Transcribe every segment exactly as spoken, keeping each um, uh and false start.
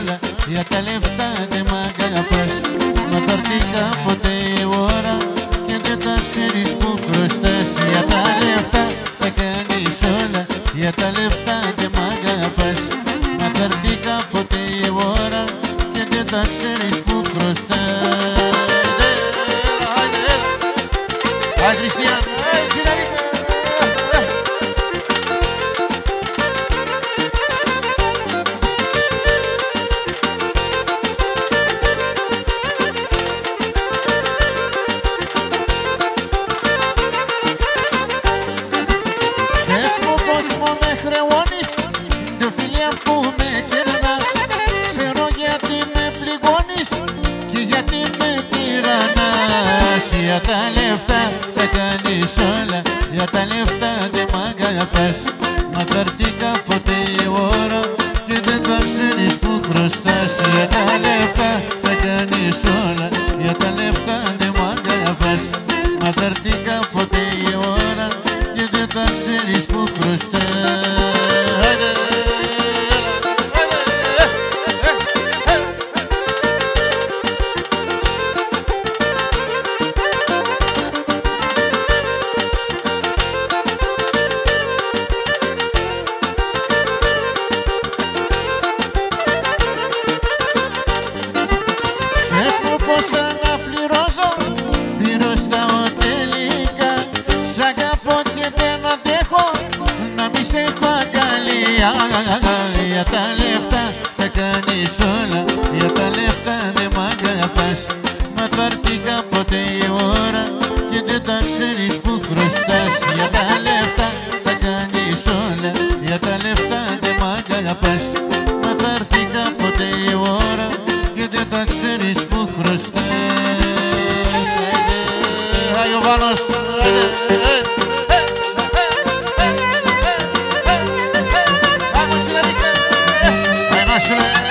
όλα, για τα λεφτά δεν μ' αγαπάς. Μα θα έρθει κάποτε η ώρα και δεν τα ξέρεις που χρωστάς. Για τα λεφτά θα κάνεις όλα, για τα λεφτά δεν μ' αγαπάς. Μα θα έρθει κάποτε η ώρα και δεν τα ξέρεις που χρωστάς. Άι Χριστιαν, άι Τσιγαρίκα. Πες μου πως μου με χρεώνεις, δυο φιλιά που με κερνάς. Ξέρω γιατί με πληγώνεις και γιατί με τυραννάς. Για τα λεφτά θα κάνεις όλα, για τα λεφτά δεν μ' αγαπάς. Μα θα έρθει κάποτε η ώρα και δεν θα ξέρεις που χρωστάς. Για τα λεφτά θα κάνεις όλα, για τα λεφτά δεν μ' αγαπάς. Μα θα έρθει κάποτε η ώρα και δεν θα ξέρεις που χρωστάς. Πώς αναπληρώσω, χρωστάω τελικά. Σ' αγαπώ και δεν αντέχω να μη σε έχω αγκαλιά. Για τα λεφτά θα κάνεις όλα, για τα λεφτά δεν μ' αγαπάς. Μα θα έρθει κάποτε η ώρα και δεν τα ξέρεις που χρωστάς. Για τα λεφτά θα κάνεις όλα, για τα λεφτά δεν μ' αγαπάς. Μα θα έρθει κάποτε η ώρα και δεν τα ξέρεις που χρωστάς. Άι ο Βάνος, πάμε Τσιγαρίκα, άι να σου λέει.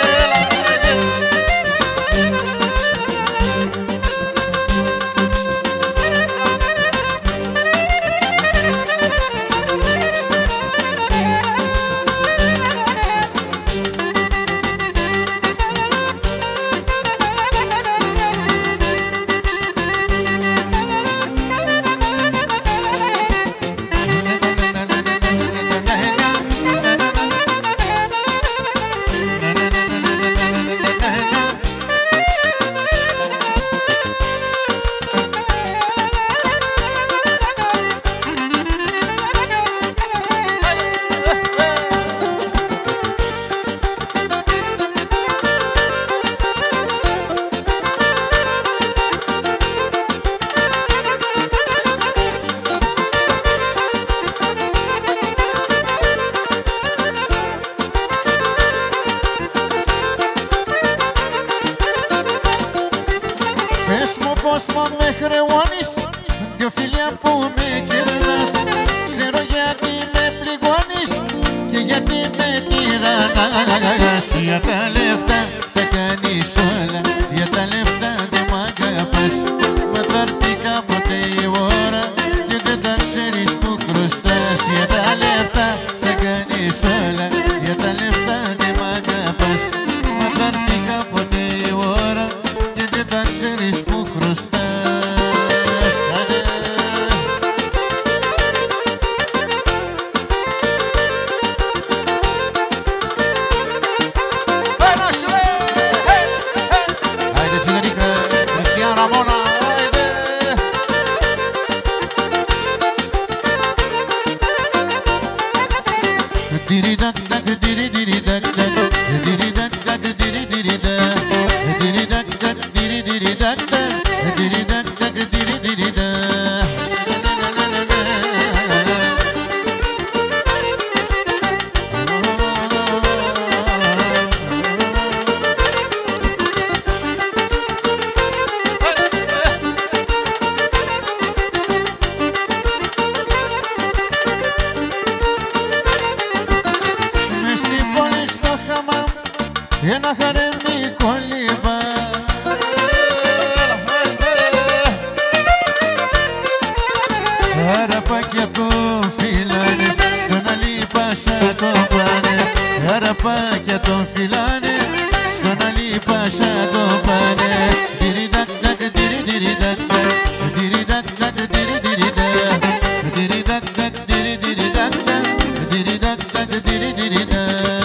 Πες μου πως μου με χρεώνεις, δυο φιλιά που με κερνάς. Ξέρω γιατί με πληγώνεις και γιατί με τυραννάς. Για τα λεφτά θα κάνεις όλα, για τα λεφτά δεν μ' αγαπάς. Μα θα έρθει κάποτε η ώρα και δεν τα ξέρεις που χρωστάς. Για τα λεφτά θα κάνεις όλα, για τα λεφτά δεν μ' αγαπάς. Μα θα έρθει κάποτε η ώρα και δεν τα ξέρεις που χρωστάς. Άιντε Τσιγαρίκα, Χριστιαν Ραμόνα, άιντε. Τιριδακ τακ τιριδακ τακ τιριδακ τακ τιριδακ τιριδακ τακ τιριδακ τακ τιριδακ τακ τιριδακ. Μες στην πόλη στο χαμάμ ένα χαρέμι κολύμπα. Χαραπάκια το φυλάνε, στον άλλη πάσα το πάνε. Χαραπάκια το φυλάνε, σαν το πάνε. Τιριδακ τακ τιρι τιρι τακ τακ. Τιριδακ τακ τιρι τιρι τακ. Τιριδακ τακ τιρι τιρι τακ τακ. Τιριδακ τακ τιρι τιρι τακ.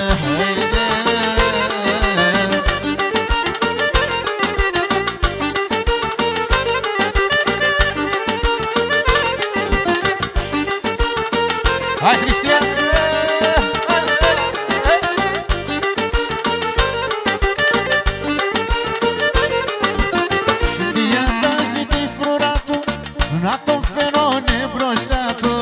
Hi, Cristian! Διατάζει τη φρουρά του να τον φέρωνε μπροστά του.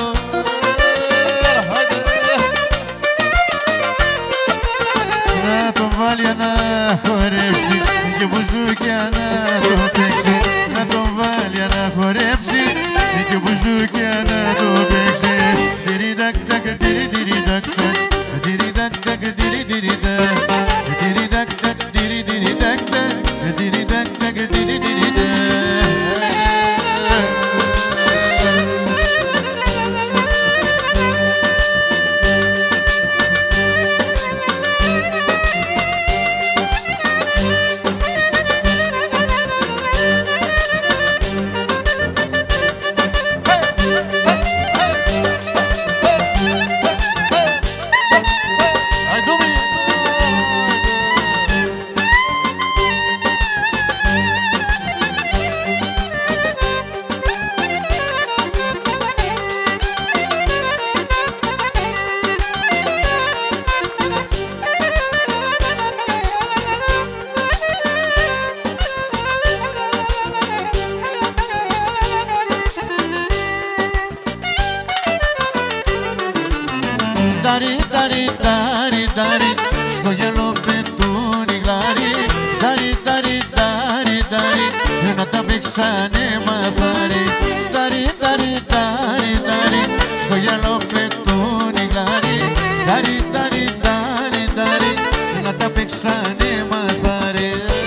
Να τον βάλει να χορέψει και μπουζούκια να το παίξει. Να τον βάλει να χορέψει και μπουζούκια να το παίξει. Τάρι, τάρι, τάρι, τάρι, στο γυαλό πετούν οι γλάρι. Τάρι, τάρι, τάρι, τάρι, να τα παίξανε μαθάρι. Τάρι, τάρι, τάρι, τάρι, στο γυαλό πετούν οι γλάρι. Τάρι, τάρι, τάρι, τάρι, να τα παίξανε μαθάρι.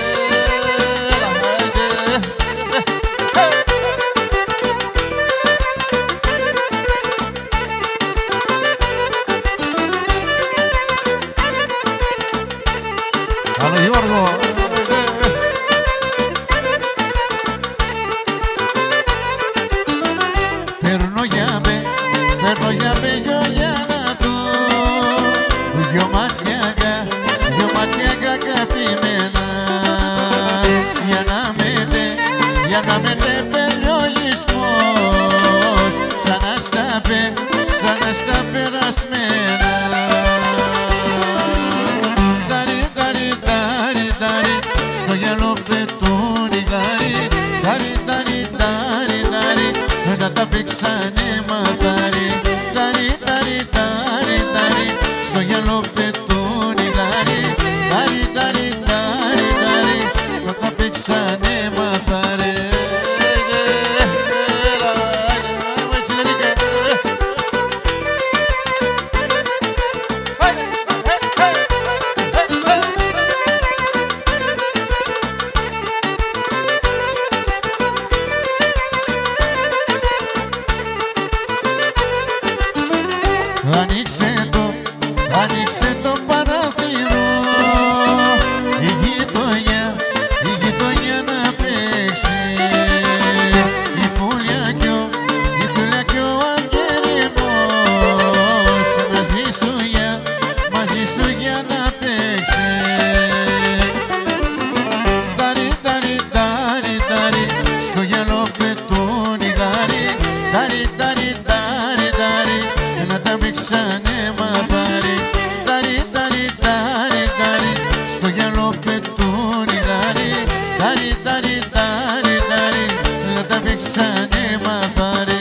Άλλο Γιώργο! Παίρνω για με, παίρνω για με γιογιάνα του. Δυο μάτια, δυο μάτια αγαπημένα. Για να μέτε, για να μέτε περιορισμός. Σαν να στα πε, σαν να στα περασμένα. Στο γυαλό πετούν οι γλάρι. Τάρι, τάρι, τάρι, τάρι, να τα παίξανε μαθάρι. Τάρι, τάρι, τάρι, τάρι, στο γυαλό πετούν οι γλάρι. Τάρι, τάρι, τάρι, τάρι, να τα παίξανε μαθάρι. Ανοίξε το, ανοίξε το παράθυρο. Η γειτονιά, η γειτονιά να παίξει. Η πουλιά κι ο, η πουλιά κι ο Αγγερινός. Μαζί σου για, μαζί σου για να παίξει. Τάρι, τάρι, τάρι, τάρι, στο γυαλό πετούν οι γλάρι. Τάρι, τάρι, τάρι, τάρι, να τα παίξανε μαθάρι. Τάρι, τάρι, τάρι, τάρι, στο γυαλό πετούν οι γλάρι. Τάρι, τάρι, τάρι, τάρι, να τα παίξανε μαθάρι.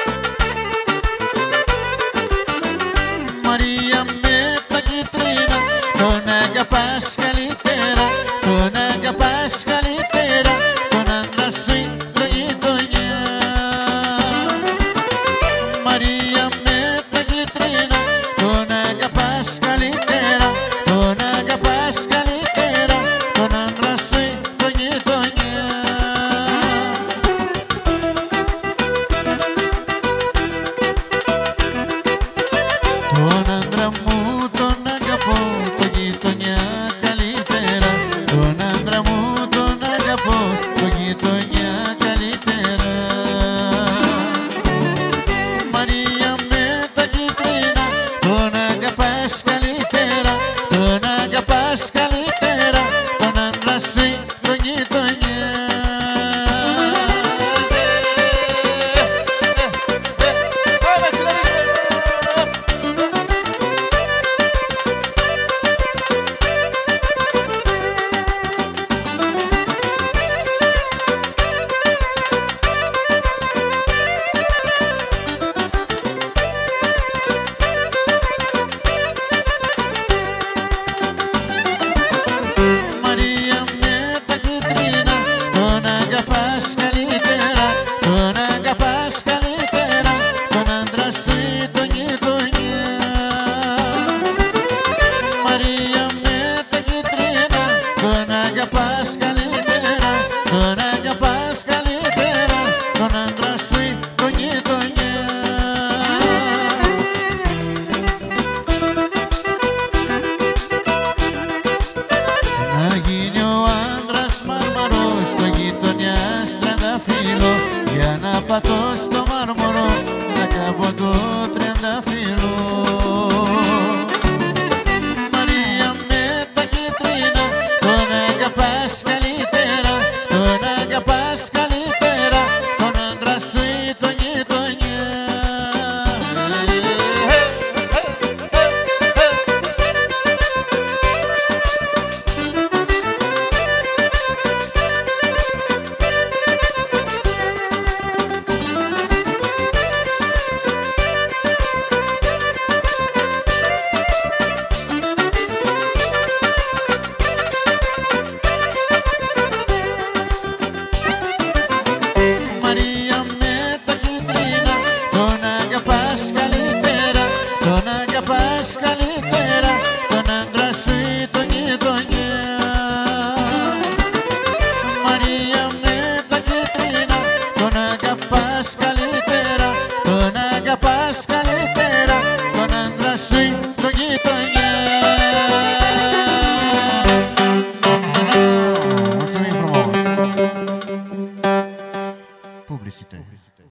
Μαρία με τα κίτρινα Μαρία με τα κίτρινα, τον αγαπάς καλύτερα, τον αγαπάς καλύτερα, τον άντρα σου, τον γείτονιά.